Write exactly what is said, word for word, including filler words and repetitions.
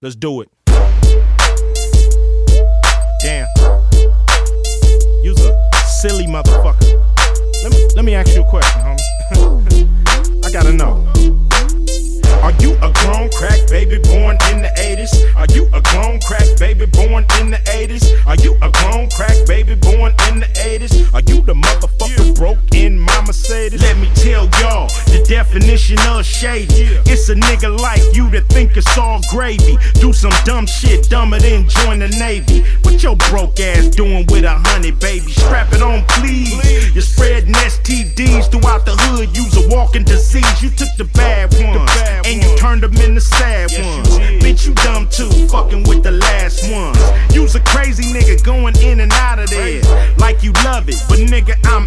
Let's do it. Damn. You's a silly motherfucker. Let me, let me ask you a question, homie. I gotta know. Are you a grown crack baby born in the eighties? Are you a grown crack baby born in the eighties? Are you a grown crack baby born in the eighties? Are you the motherfucker yeah. broke in my Mercedes? Let me tell y'all the definition of shady. Yeah. It's a nigga like you that think it's all gravy. Do some dumb shit dumber than join the Navy. What your broke ass doing with a honey baby? Strap it on please. please. You're spreading S T Ds throughout the hood. You's a walking disease. You took the bad ones the bad and you turned them into sad yes, ones. Bitch, you dumb too, fucking with the last ones. You's a crazy nigga going in and out of there like you love it, but nigga, I'm